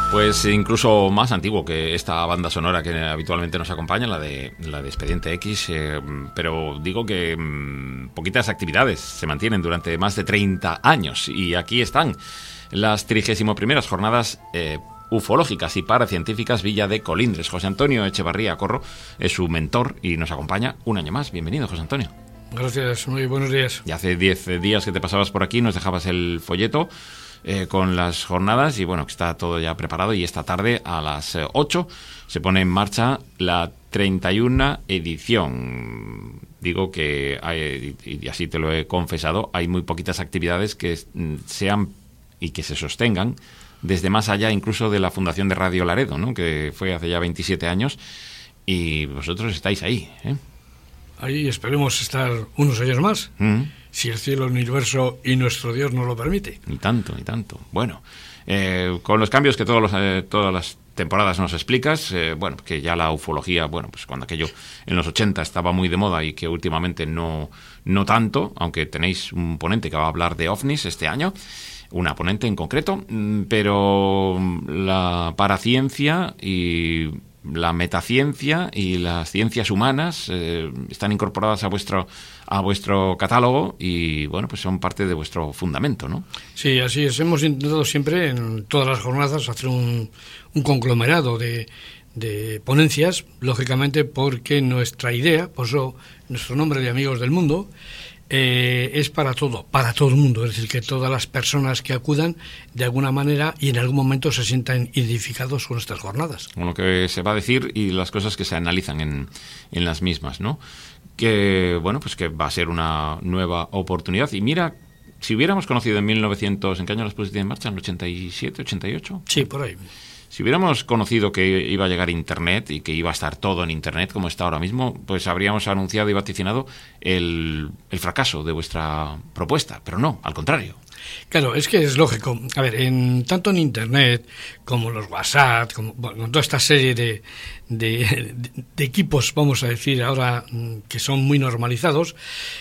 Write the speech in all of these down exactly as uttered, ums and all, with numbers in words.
Pues incluso más antiguo que esta banda sonora que habitualmente nos acompaña, la de la de Expediente X, eh, pero digo que mmm, poquitas actividades se mantienen durante más de treinta años y aquí están las trigésimo primeras jornadas eh, ufológicas y paracientíficas Villa de Colindres. José Antonio Echevarría Corro es su mentor y nos acompaña un año más. Bienvenido, José Antonio. Gracias, muy buenos días. Ya hace diez días que te pasabas por aquí, nos dejabas el folleto Eh, con las jornadas y bueno, está todo ya preparado y esta tarde a las eh, ocho se pone en marcha la treinta y una edición. Digo que hay, y así te lo he confesado, hay muy poquitas actividades que sean y que se sostengan desde más allá incluso de la fundación de Radio Laredo, ¿no? Que fue hace ya veintisiete años y vosotros estáis ahí, ¿eh? Ahí esperemos estar unos años más, mm. si el cielo, el universo y nuestro Dios nos lo permite. Ni tanto, ni tanto. Bueno, eh, con los cambios que todos los, eh, todas las temporadas nos explicas, eh, bueno, que ya la ufología, bueno, pues cuando aquello en los ochenta estaba muy de moda y que últimamente no, no tanto, aunque tenéis un ponente que va a hablar de ovnis este año, una ponente en concreto, pero la paraciencia y la metaciencia y las ciencias humanas eh, están incorporadas a vuestro a vuestro catálogo y bueno, pues son parte de vuestro fundamento, ¿no? Sí, así es. Hemos intentado siempre en todas las jornadas hacer un, un conglomerado de, de ponencias, lógicamente porque nuestra idea, por eso nuestro nombre de Amigos del Mundo, Eh, es para todo, para todo el mundo, es decir, que todas las personas que acudan de alguna manera y en algún momento se sientan identificados con estas jornadas. Con lo que se va a decir y las cosas que se analizan en, en las mismas, ¿no? Que, bueno, pues que va a ser una nueva oportunidad. Y mira, si hubiéramos conocido en mil novecientos, ¿en qué año las pusiste en marcha? ¿En el ochenta y siete, ochenta y ocho? Sí, por ahí. Si hubiéramos conocido que iba a llegar Internet y que iba a estar todo en Internet como está ahora mismo, pues habríamos anunciado y vaticinado el, el fracaso de vuestra propuesta. Pero no, al contrario. Claro, es que es lógico. A ver, en, tanto en Internet como los WhatsApp, como bueno, toda esta serie de, de, de equipos, vamos a decir ahora, que son muy normalizados,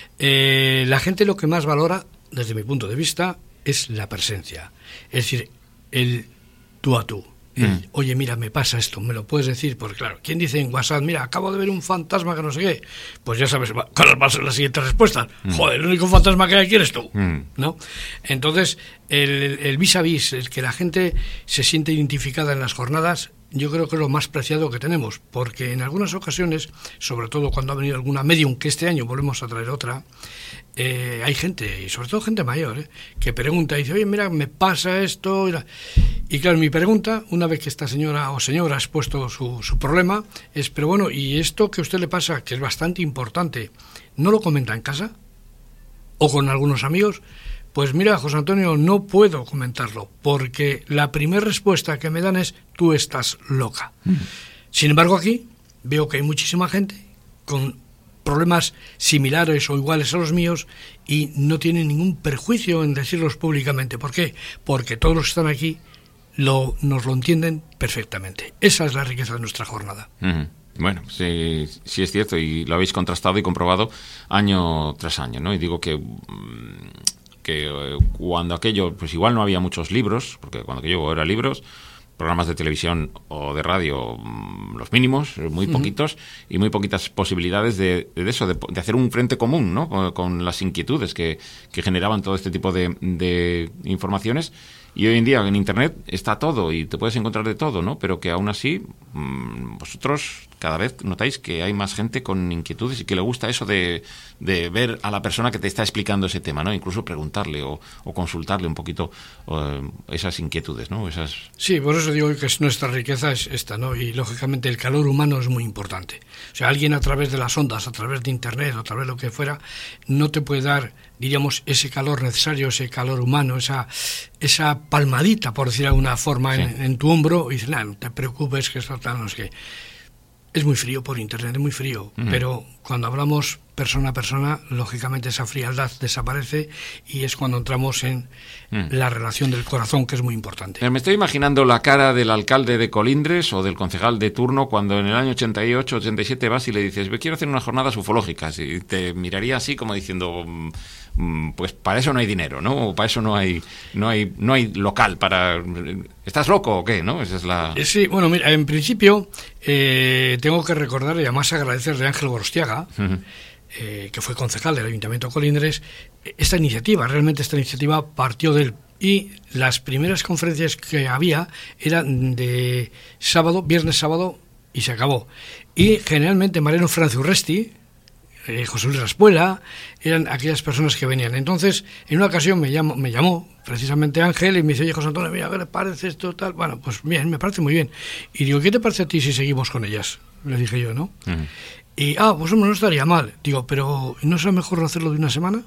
eh, la gente lo que más valora, desde mi punto de vista, es la presencia. Es decir, el tú a tú. El, oye, mira, me pasa esto, me lo puedes decir, porque claro, ¿quién dice en WhatsApp, mira, acabo de ver un fantasma que no sé qué? Pues ya sabes, ¿cuáles van a ser las siguientes respuestas? Mm. Joder, el único fantasma que hay aquí eres tú, mm. ¿no? Entonces, el, el vis a vis, el que la gente se siente identificada en las jornadas, yo creo que es lo más preciado que tenemos, porque en algunas ocasiones, sobre todo cuando ha venido alguna medium, que este año volvemos a traer otra, eh, hay gente, y sobre todo gente mayor, eh, que pregunta y dice, oye, mira, me pasa esto. Y, la... y claro, mi pregunta, una vez que esta señora o señora ha expuesto su, su problema, es, pero bueno, ¿y esto que a usted le pasa, que es bastante importante, no lo comenta en casa? ¿O con algunos amigos? Pues mira, José Antonio, no puedo comentarlo, porque la primera respuesta que me dan es, tú estás loca. Mm. Sin embargo, aquí veo que hay muchísima gente con problemas similares o iguales a los míos y no tienen ningún perjuicio en decirlos públicamente. ¿Por qué? Porque todos los que están aquí lo, nos lo entienden perfectamente. Esa es la riqueza de nuestra jornada. Mm. Bueno, sí, sí es cierto y lo habéis contrastado y comprobado año tras año, ¿no? Y digo que... Mmm, que cuando aquello, pues igual no había muchos libros, porque cuando aquello era libros, programas de televisión o de radio, los mínimos, muy poquitos, uh-huh. y muy poquitas posibilidades de, de eso, de, de hacer un frente común, ¿no? Con, con las inquietudes que, que generaban todo este tipo de, de informaciones. Y hoy en día en Internet está todo y te puedes encontrar de todo, ¿no? Pero que aún así mmm, vosotros cada vez notáis que hay más gente con inquietudes y que le gusta eso de, de ver a la persona que te está explicando ese tema, ¿no? Incluso preguntarle o, o consultarle un poquito uh, esas inquietudes, ¿no? Esas... Sí, por eso digo que es nuestra riqueza es esta, ¿no? Y lógicamente el calor humano es muy importante. O sea, alguien a través de las ondas, a través de Internet, a través de lo que fuera, no te puede dar, diríamos, ese calor necesario, ese calor humano, esa, esa palmadita, por decir de alguna forma, sí. en, en tu hombro, y dices, nah, no te preocupes, que esto tal, no sé qué. Es muy frío por Internet, es muy frío, uh-huh. pero cuando hablamos persona a persona, lógicamente esa frialdad desaparece y es cuando entramos en uh-huh. la relación del corazón, que es muy importante. Me estoy imaginando la cara del alcalde de Colindres o del concejal de turno cuando en el año ochenta y ocho, ochenta y siete vas y le dices, quiero hacer unas jornadas ufológicas, y te miraría así como diciendo, pues para eso no hay dinero, ¿no? O para eso no hay no hay no hay local para... ¿Estás loco o qué? ¿No? Esa es la... Sí, bueno, mira, en principio eh, tengo que recordar y además agradecerle a Ángel Gorostiaga, uh-huh. eh, que fue concejal del Ayuntamiento de Colindres, esta iniciativa. Realmente esta iniciativa partió de él. Y las primeras conferencias que había eran de sábado, viernes, sábado, y se acabó. Y generalmente Mariano Franciurresti, eh, José Luis Raspuela, eran aquellas personas que venían. Entonces, en una ocasión me llamó, me llamó precisamente Ángel y me dice, oye, José Antonio, mira, ¿qué le parece esto, tal? Bueno, pues bien, me parece muy bien. Y digo, ¿qué te parece a ti si seguimos con ellas? Le dije yo, ¿no? Uh-huh. Y, ah, pues hombre, no estaría mal. Digo, pero ¿no será mejor hacerlo de una semana?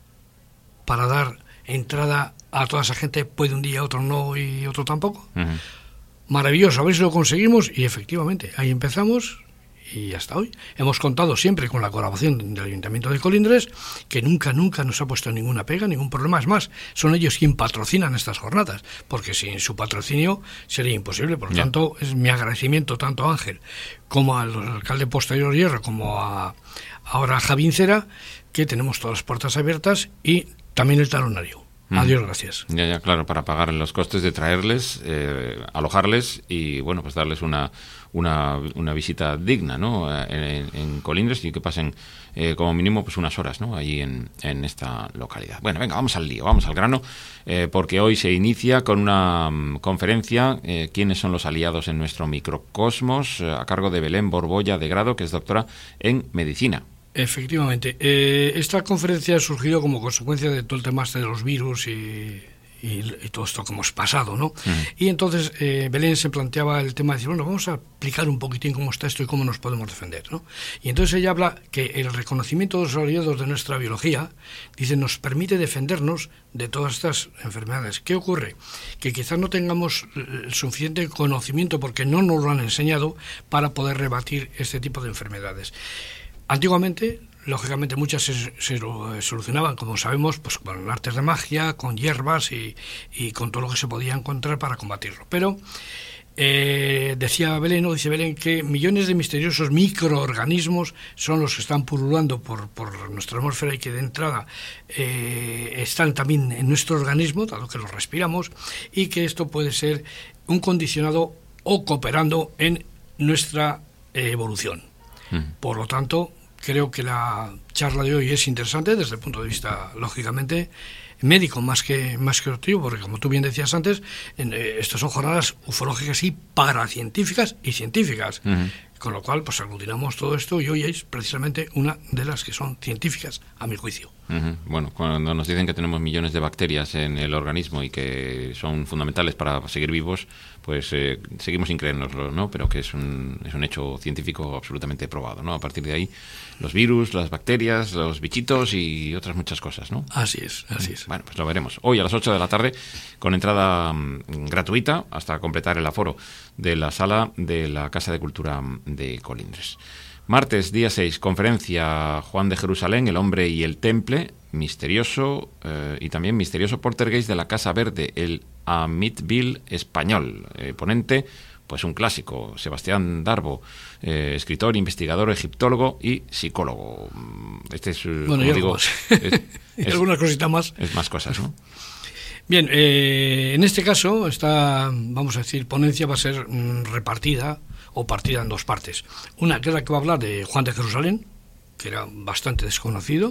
Para dar entrada a toda esa gente, puede un día, otro no y otro tampoco. Uh-huh. Maravilloso, a ver si lo conseguimos. Y efectivamente, ahí empezamos y hasta hoy. Hemos contado siempre con la colaboración del Ayuntamiento de Colindres, que nunca, nunca nos ha puesto ninguna pega, ningún problema. Es más, son ellos quienes patrocinan estas jornadas, porque sin su patrocinio sería imposible. Por lo yeah. tanto, es mi agradecimiento tanto a Ángel como al alcalde posterior Hierro, como a ahora a Javín Cera, que tenemos todas las puertas abiertas y también el talonario. Mm. Adiós, gracias. Ya, ya, claro, para pagar los costes de traerles, eh, alojarles y, bueno, pues darles una una, una visita digna, ¿no? En, en Colindres y que pasen eh, como mínimo pues unas horas, ¿no? Allí en, en esta localidad. Bueno, venga, vamos al lío, vamos al grano, eh, porque hoy se inicia con una um, conferencia, eh, ¿quiénes son los aliados en nuestro microcosmos? Eh, a cargo de Belén Borbolla de Grado, que es doctora en medicina. Efectivamente. Eh, esta conferencia ha surgido como consecuencia de todo el tema este de los virus y, y, y todo esto que hemos pasado, ¿no? Uh-huh. Y entonces eh, Belén se planteaba el tema de decir, bueno, vamos a explicar un poquitín cómo está esto y cómo nos podemos defender, ¿no? Y entonces ella habla que el reconocimiento de los aliados de nuestra biología, dice, nos permite defendernos de todas estas enfermedades. ¿Qué ocurre? Que quizás no tengamos el suficiente conocimiento porque no nos lo han enseñado para poder rebatir este tipo de enfermedades. Antiguamente, lógicamente, muchas se, se solucionaban, como sabemos, pues con artes de magia, con hierbas y, y con todo lo que se podía encontrar para combatirlo. Pero eh, decía Belén, ¿no? dice Belén, que millones de misteriosos microorganismos son los que están pululando por, por nuestra atmósfera y que de entrada eh, están también en nuestro organismo, dado que los respiramos, y que esto puede ser un condicionado o cooperando en nuestra eh, evolución. Mm. Por lo tanto, creo que la charla de hoy es interesante desde el punto de vista, lógicamente, médico más que más que otro, porque como tú bien decías antes, en, eh, estas son jornadas ufológicas y paracientíficas y científicas, uh-huh. con lo cual pues aglutinamos todo esto y hoy es precisamente una de las que son científicas, a mi juicio. Uh-huh. Bueno, cuando nos dicen que tenemos millones de bacterias en el organismo y que son fundamentales para seguir vivos, pues eh, seguimos sin creérnoslo, ¿no? Pero que es un, es un hecho científico absolutamente probado, ¿no? A partir de ahí, los virus, las bacterias, los bichitos y otras muchas cosas, ¿no? Así es, así es. Bueno, pues lo veremos. Hoy a las ocho de la tarde, con entrada um, gratuita, hasta completar el aforo de la sala de la Casa de Cultura de Colindres. Martes, día seis, conferencia Juan de Jerusalén, el hombre y el temple, misterioso eh, y también misterioso poltergeist de la Casa Verde, el Amityville español. Eh, ponente, pues un clásico, Sebastián Darbo, eh, escritor, investigador, egiptólogo y psicólogo. Este es, bueno, como digo, es, es, algunas cositas más. Es más cosas, ¿no? Bien, eh, en este caso, esta, vamos a decir, ponencia va a ser mm, repartida o partida en dos partes. Una que es la que va a hablar de Juan de Jerusalén, que era bastante desconocido,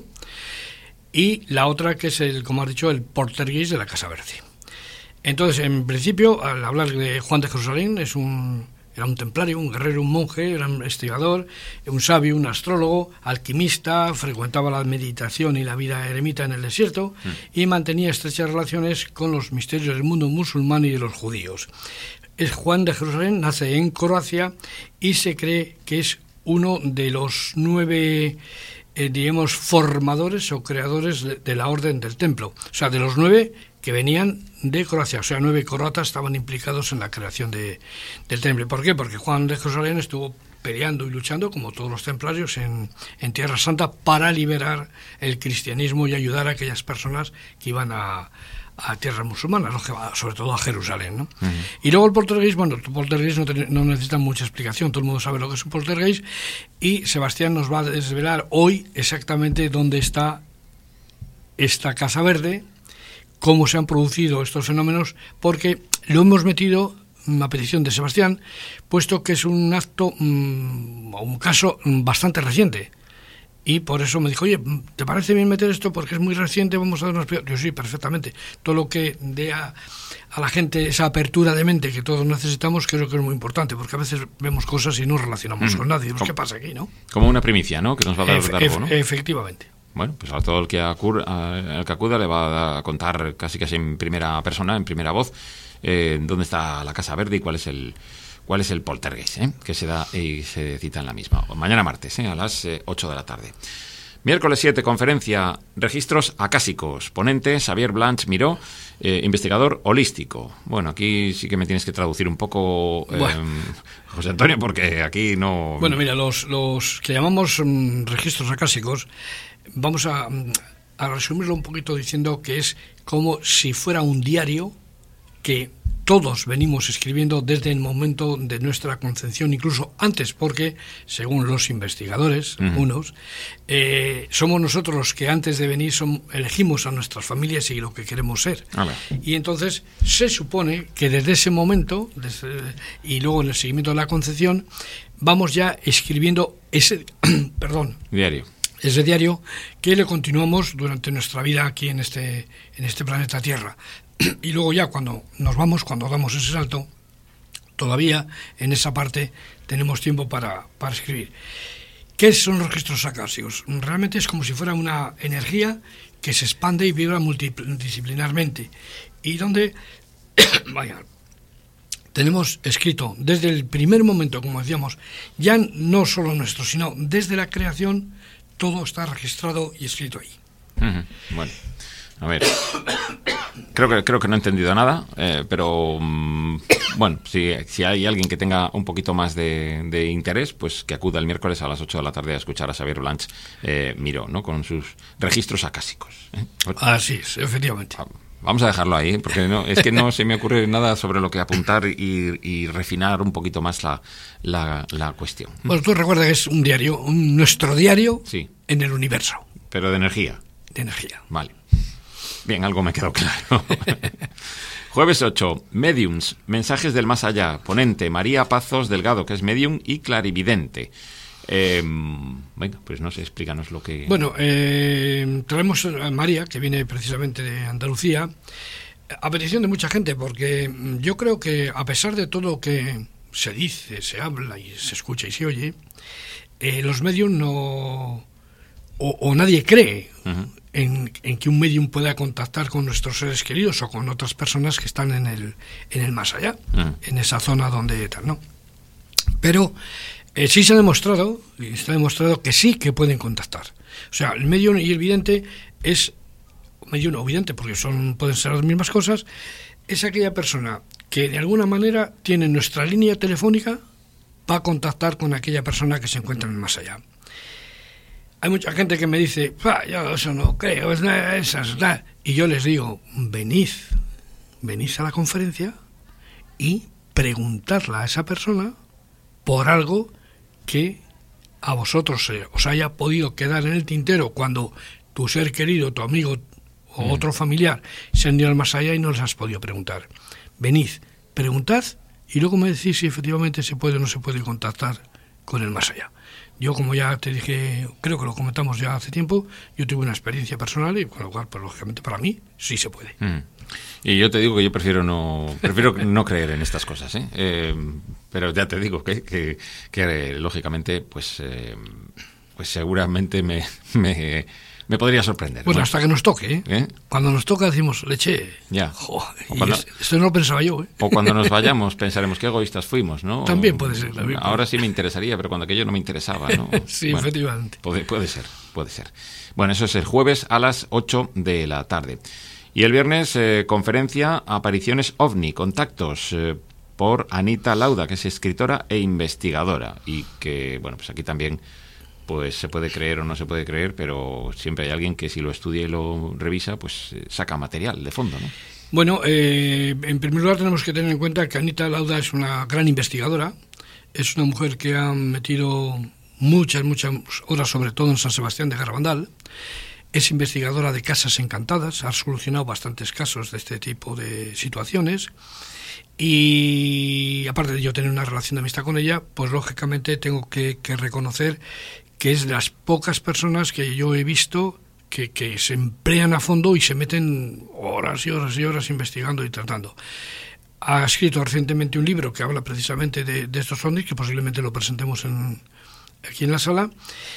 y la otra que es, el, como has dicho, el poltergeist de la Casa Verde. Entonces, en principio, al hablar de Juan de Jerusalén, es un, era un templario, un guerrero, un monje, era un investigador, un sabio, un astrólogo, alquimista, frecuentaba la meditación y la vida eremita en el desierto mm. y mantenía estrechas relaciones con los misterios del mundo musulmán y de los judíos. Es Juan de Jerusalén, nace en Croacia y se cree que es uno de los nueve, eh, digamos, formadores o creadores de, de la Orden del Templo. O sea, de los nueve que venían de Croacia, o sea, nueve croatas estaban implicados en la creación de, del templo. ¿Por qué? Porque Juan de Jerusalén estuvo peleando y luchando, como todos los templarios, en, en Tierra Santa para liberar el cristianismo y ayudar a aquellas personas que iban a, a tierras musulmanas, sobre todo a Jerusalén, ¿no? Uh-huh. Y luego el poltergeist, bueno, el poltergeist no, te, no necesita mucha explicación, todo el mundo sabe lo que es un poltergeist, y Sebastián nos va a desvelar hoy exactamente dónde está esta Casa Verde, cómo se han producido estos fenómenos, porque lo hemos metido a petición de Sebastián, puesto que es un acto, mmm, un caso bastante reciente. Y por eso me dijo, oye, ¿te parece bien meter esto? Porque es muy reciente, vamos a darnos... Yo sí, perfectamente. Todo lo que dé a, a la gente esa apertura de mente que todos necesitamos, creo que es muy importante, porque a veces vemos cosas y no relacionamos mm. con nadie. Pues, ¿qué pasa aquí, no? Como una primicia, ¿no? Que nos va a dar Efe, Darbo, ¿no? Efectivamente. Bueno, pues a todo el que, acur, a, el que acuda le va a contar casi casi en primera persona, en primera voz, eh, dónde está la Casa Verde y cuál es el... ¿Cuál es el poltergeist eh? que se da y se cita en la misma? Mañana martes, eh, a las eh, ocho de la tarde. Miércoles siete, conferencia Registros Acásicos. Ponente, Xavier Blanch Miró, eh, investigador holístico. Bueno, aquí sí que me tienes que traducir un poco, eh, bueno. José Antonio, porque aquí no... Bueno, mira, los, los que llamamos um, registros acásicos, vamos a, a resumirlo un poquito diciendo que es como si fuera un diario que todos venimos escribiendo desde el momento de nuestra concepción, incluso antes, porque, según los investigadores, uh-huh. unos, eh, somos nosotros los que antes de venir son, elegimos a nuestras familias y lo que queremos ser. Y entonces se supone que desde ese momento, desde, y luego en el seguimiento de la concepción, vamos ya escribiendo ese, perdón, diario. Ese diario que le continuamos durante nuestra vida aquí en este, en este planeta Tierra. Y luego ya cuando nos vamos, cuando damos ese salto, todavía en esa parte tenemos tiempo para, para escribir. ¿Qué son los registros acásicos? Realmente es como si fuera una energía que se expande y vibra multidisciplinarmente. Y donde, vaya, tenemos escrito desde el primer momento, como decíamos, ya no solo nuestro, sino desde la creación, todo está registrado y escrito ahí. Uh-huh. Bueno. A ver, creo que creo que no he entendido nada, eh, pero mmm, bueno, si, si hay alguien que tenga un poquito más de, de interés, pues que acuda el miércoles a las ocho de la tarde a escuchar a Xavier Blanch eh, Miró, ¿no? Con sus registros acásicos. ¿eh? Así es, efectivamente. Vamos a dejarlo ahí, porque no, es que no se me ocurre nada sobre lo que apuntar y, y refinar un poquito más la, la, la cuestión. Bueno, tú recuerda que es un diario, un, nuestro diario sí. en el universo. Pero de energía. De energía. Vale. Bien, algo me quedó claro. Jueves ocho, Mediums, mensajes del más allá. Ponente, María Pazos Delgado, que es medium y clarividente. Eh, venga, pues no sé, explícanos lo que... Bueno, eh, traemos a María, que viene precisamente de Andalucía, a petición de mucha gente, porque yo creo que a pesar de todo lo que se dice, se habla y se escucha y se oye, eh, los mediums no... O, o nadie cree... Uh-huh. En, en que un medium pueda contactar con nuestros seres queridos o con otras personas que están en el, en el más allá, uh-huh. en esa zona donde tal, ¿no? Pero eh, sí se ha demostrado, y está demostrado que sí que pueden contactar. O sea, el medium y el vidente es, medium o vidente, porque son, pueden ser las mismas cosas, es aquella persona que de alguna manera tiene nuestra línea telefónica para contactar con aquella persona que se encuentra en el más allá. Hay mucha gente que me dice, yo eso no creo, es nada, esas, nada. Y yo les digo, venid, venid a la conferencia y preguntarle a esa persona por algo que a vosotros eh, os haya podido quedar en el tintero cuando tu ser querido, tu amigo o mm. otro familiar se han ido al más allá y no les has podido preguntar. Venid, preguntad y luego me decís si efectivamente se puede o no se puede contactar con el más allá. Yo, como ya te dije, creo que lo comentamos ya hace tiempo, yo tuve una experiencia personal y con lo cual, pues, lógicamente, para mí sí se puede. Mm. Y yo te digo que yo prefiero no prefiero no creer en estas cosas, ¿eh? Eh, pero ya te digo que, que, que lógicamente, pues, eh, pues seguramente me, me, me podría sorprender. Bueno, ¿no? Hasta que nos toque, ¿eh? ¿Eh? Cuando nos toca decimos, leche. Ya. Joder, cuando, es, esto no lo pensaba yo, ¿eh? O cuando nos vayamos pensaremos qué egoístas fuimos, ¿no? También puede ser. También Ahora puede. sí me interesaría, pero cuando aquello no me interesaba, ¿no? Sí, bueno, efectivamente. Puede, puede ser, puede ser. Bueno, eso es el jueves a las ocho de la tarde. Y el viernes, eh, conferencia Apariciones OVNI, contactos, eh, por Anita Lauda, que es escritora e investigadora. Y que, bueno, pues aquí también pues se puede creer o no se puede creer, pero siempre hay alguien que si lo estudia y lo revisa, pues eh, saca material de fondo, ¿no? Bueno, eh, en primer lugar tenemos que tener en cuenta que Anita Lauda es una gran investigadora, es una mujer que ha metido muchas, muchas horas, sobre todo en San Sebastián de Garabandal. es investigadora de Casas Encantadas, ha solucionado bastantes casos de este tipo de situaciones. Y aparte de yo tener una relación de amistad con ella, pues lógicamente tengo que, que reconocer que es de las pocas personas que yo he visto que, que se emplean a fondo y se meten horas y horas y horas investigando y tratando. Ha escrito recientemente un libro que habla precisamente de, de estos ovnis, que posiblemente lo presentemos en, aquí en la sala.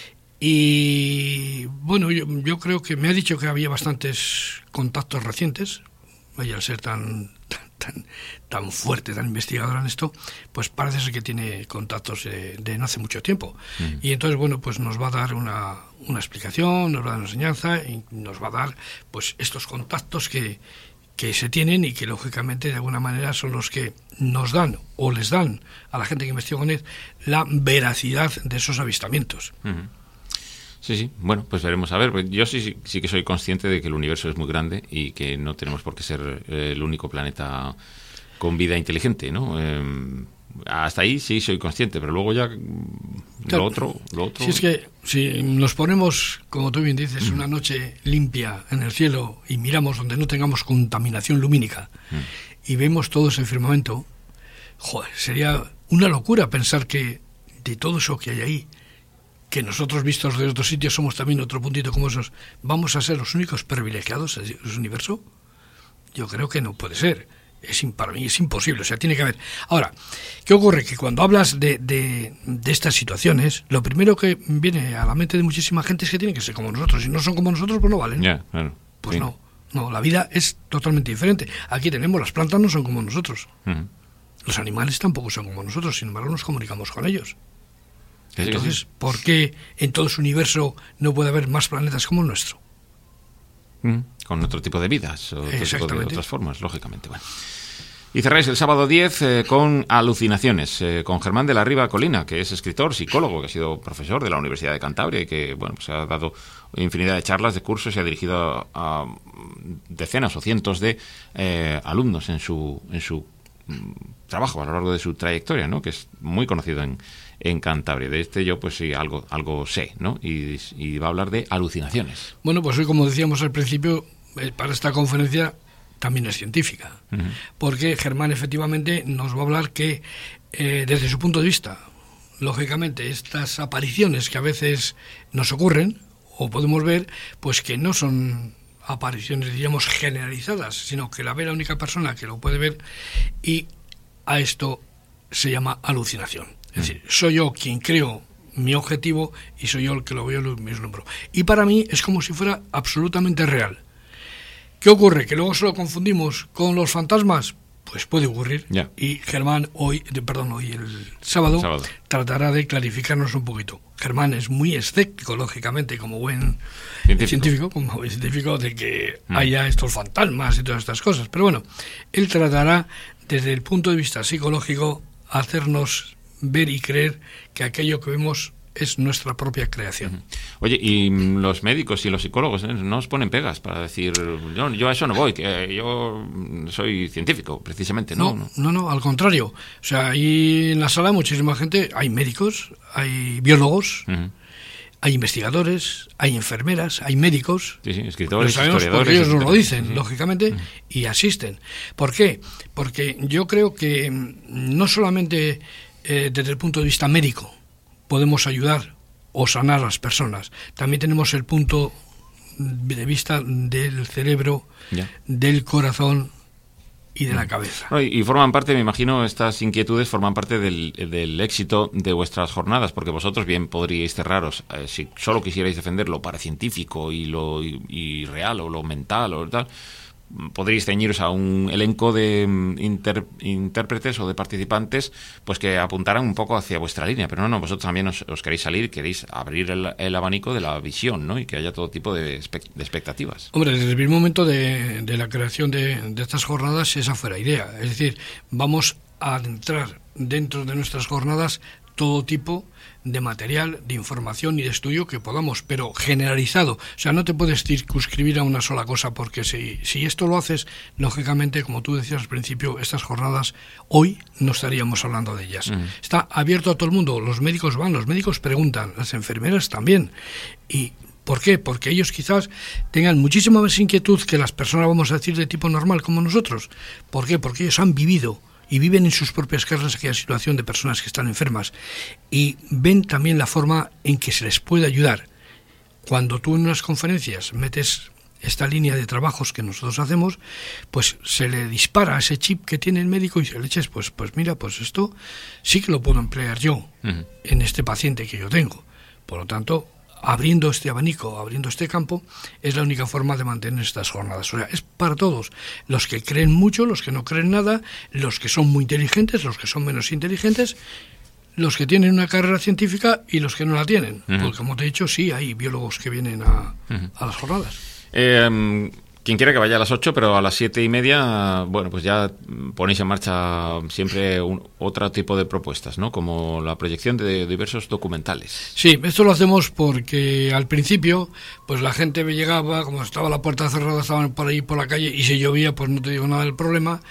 Y bueno, yo, yo creo que me ha dicho que había bastantes contactos recientes, vaya al ser tan... Tan, tan fuerte, tan investigadora en esto, pues parece ser que tiene contactos de, de no hace mucho tiempo. Uh-huh. Y entonces, bueno, pues nos va a dar una, una explicación, nos va a dar una enseñanza y nos va a dar pues estos contactos que, que se tienen y que lógicamente de alguna manera son los que nos dan o les dan a la gente que investiga con él la veracidad de esos avistamientos. Uh-huh. Sí, sí, bueno, pues veremos a ver. Yo sí, sí, sí que soy consciente de que el universo es muy grande y que no tenemos por qué ser eh, el único planeta con vida inteligente, ¿no? Eh, hasta ahí sí soy consciente, pero luego ya claro, lo otro, lo otro... Si es que si nos ponemos, como tú bien dices, mm. una noche limpia en el cielo y miramos donde no tengamos contaminación lumínica mm. y vemos todo ese firmamento, joder, sería una locura pensar que de todo eso que hay ahí, que nosotros vistos de otros sitios somos también otro puntito como esos, ¿vamos a ser los únicos privilegiados del universo? Yo creo que no puede ser. Es, para mí es imposible, o sea, tiene que haber. Ahora, ¿qué ocurre? Que cuando hablas de, de, de estas situaciones, lo primero que viene a la mente de muchísima gente es que tienen que ser como nosotros. Si no son como nosotros, pues no valen. Yeah, claro. Pues sí. no, no, la vida es totalmente diferente. Aquí tenemos, las plantas no son como nosotros. Uh-huh. Los animales tampoco son como nosotros, sin embargo nos comunicamos con ellos. Entonces, ¿por qué en todo su universo no puede haber más planetas como el nuestro? Mm, con otro tipo de vidas, o otro tipo de otras formas, lógicamente. Bueno. Y cerráis el sábado diez eh, con Alucinaciones, eh, con Germán de la Riva Colina, que es escritor, psicólogo, que ha sido profesor de la Universidad de Cantabria y que bueno, pues ha dado infinidad de charlas, de cursos y ha dirigido a, a decenas o cientos de eh, alumnos en su, en su mm, trabajo a lo largo de su trayectoria, ¿no? Que es muy conocido en en Cantabria. De este yo pues sí algo algo sé, ¿no? Y, y va a hablar de alucinaciones. Bueno, pues hoy, como decíamos al principio, eh, para esta conferencia también es científica, uh-huh. porque Germán efectivamente nos va a hablar que eh, desde su punto de vista, lógicamente estas apariciones que a veces nos ocurren o podemos ver, pues que no son apariciones, diríamos, generalizadas, sino que la ve la única persona que lo puede ver, y a esto se llama alucinación. Es decir, soy yo quien creo mi objetivo y soy yo el que lo veo y lo vislumbro. Y para mí es como si fuera absolutamente real. ¿Qué ocurre? ¿Que luego se lo confundimos con los fantasmas? Pues puede ocurrir. Yeah. Y Germán hoy, perdón, hoy el sábado, el sábado tratará de clarificarnos un poquito. Germán es muy escéptico, lógicamente, como buen científico, científico como buen científico, de que mm. haya estos fantasmas y todas estas cosas. Pero bueno, él tratará desde el punto de vista psicológico hacernos ver y creer que aquello que vemos es nuestra propia creación. Oye, y los médicos y los psicólogos ¿eh? no os ponen pegas para decir, yo, yo a eso no voy, que yo soy científico, precisamente, ¿no? No, no, no, al contrario. O sea, ahí en la sala muchísima gente, hay médicos, hay biólogos, uh-huh. hay investigadores, hay enfermeras, hay médicos. Sí, sí, escritores, lo sabemos historiadores. Porque ellos nos lo dicen, sí. lógicamente, uh-huh. y asisten. ¿Por qué? Porque yo creo que no solamente eh, desde el punto de vista médico podemos ayudar o sanar a las personas. También tenemos el punto de vista del cerebro, yeah. del corazón y de mm. la cabeza. No, y, y forman parte, me imagino, estas inquietudes forman parte del, del éxito de vuestras jornadas, porque vosotros bien podríais cerraros, eh, si solo quisierais defender lo paracientífico y lo y, y real o lo mental o tal, podríais ceñiros a un elenco de inter, intérpretes o de participantes pues que apuntaran un poco hacia vuestra línea, pero no, no, vosotros también os, os queréis salir, queréis abrir el, el abanico de la visión, ¿no? Y que haya todo tipo de, espe, de expectativas. Hombre, desde el primer momento de, de la creación de, de estas jornadas esa fue la idea, es decir, vamos a adentrar dentro de nuestras jornadas todo tipo de material, de información y de estudio que podamos, pero generalizado. O sea, no te puedes circunscribir a una sola cosa, porque si, si esto lo haces, lógicamente, como tú decías al principio, estas jornadas, hoy no estaríamos hablando de ellas. Uh-huh. Está abierto a todo el mundo, los médicos van, los médicos preguntan, las enfermeras también, y ¿Por qué? Porque ellos quizás tengan muchísima más inquietud que las personas, vamos a decir, de tipo normal como nosotros. ¿Por qué? Porque ellos han vivido y viven en sus propias casas aquella situación de personas que están enfermas y ven también la forma en que se les puede ayudar. Cuando tú en unas conferencias metes esta línea de trabajos que nosotros hacemos, pues se le dispara ese chip que tiene el médico y se le eches, pues, pues mira, pues esto sí que lo puedo emplear yo uh-huh. en este paciente que yo tengo. Por lo tanto, abriendo este abanico, abriendo este campo, es la única forma de mantener estas jornadas. O sea, es para todos, los que creen mucho, los que no creen nada, los que son muy inteligentes, los que son menos inteligentes, los que tienen una carrera científica y los que no la tienen. Uh-huh. Porque, como te he dicho, sí, hay biólogos que vienen a, uh-huh. a las jornadas. Eh, quien quiera que vaya a las ocho, pero a las siete y media, bueno, pues ya ponéis en marcha siempre un, otro tipo de propuestas, ¿no? Como la proyección de diversos documentales. Sí, esto lo hacemos porque al principio, pues la gente me llegaba, como estaba la puerta cerrada, estaban por ahí por la calle y si llovía, pues no te digo nada del problema.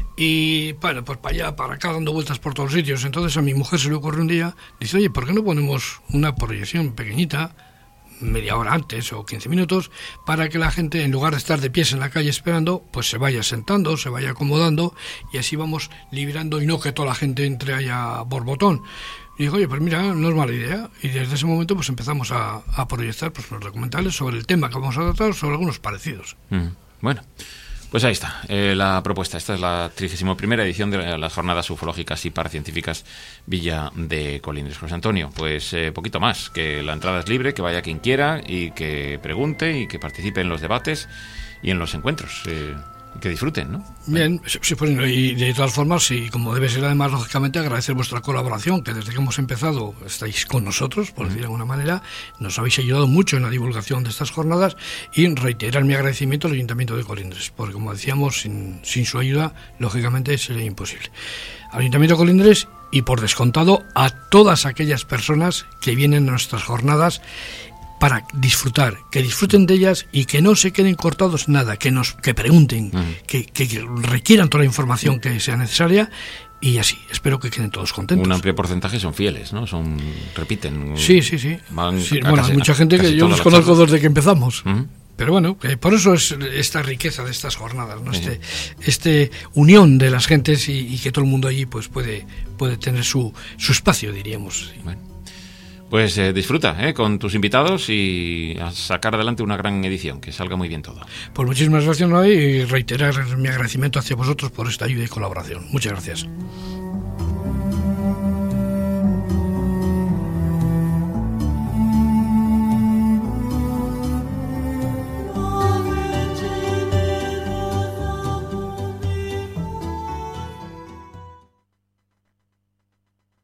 Y bueno, pues para allá, para acá, dando vueltas por todos sitios. Entonces a mi mujer se le ocurrió un día, dice, oye, ¿por qué no ponemos una proyección pequeñita, media hora antes o quince minutos, para que la gente, en lugar de estar de pies en la calle esperando, pues se vaya sentando, se vaya acomodando y así vamos liberando y no que toda la gente entre ahí a borbotón? Y digo, oye, pues mira, no es mala idea. Y desde ese momento pues empezamos a, a proyectar pues, los documentales sobre el tema que vamos a tratar, sobre algunos parecidos. Mm, bueno. Pues ahí está, eh, la propuesta. Esta es la trigésima primera edición de las Jornadas Ufológicas y Paracientíficas Villa de Colindres. José Antonio, pues eh, poquito más, que la entrada es libre, que vaya quien quiera y que pregunte y que participe en los debates y en los encuentros. Eh, que disfruten, ¿no? Bien, sí, pues, y de todas formas, sí, como debe ser además, lógicamente, agradecer vuestra colaboración, que desde que hemos empezado estáis con nosotros, por decir de alguna manera, nos habéis ayudado mucho en la divulgación de estas jornadas y reiterar mi agradecimiento al Ayuntamiento de Colindres, porque como decíamos, sin, sin su ayuda, lógicamente sería imposible. Al Ayuntamiento de Colindres y, por descontado, a todas aquellas personas que vienen a nuestras jornadas para disfrutar, que disfruten de ellas y que no se queden cortados nada, que nos que pregunten, uh-huh. que, que, que requieran toda la información que sea necesaria y así, espero que queden todos contentos. Un amplio porcentaje son fieles, ¿no? Son repiten. Sí, sí, sí. Van sí bueno, hay mucha gente que yo los conozco charlas. Desde que empezamos. Uh-huh. Pero bueno, que por eso es esta riqueza de estas jornadas, ¿no? Este, este unión de las gentes y, y que todo el mundo allí pues puede, puede tener su, su espacio, diríamos. Bueno. Pues eh, disfruta eh, con tus invitados y a sacar adelante una gran edición, que salga muy bien todo. Pues muchísimas gracias, Noé, y reiterar mi agradecimiento hacia vosotros por esta ayuda y colaboración. Muchas gracias.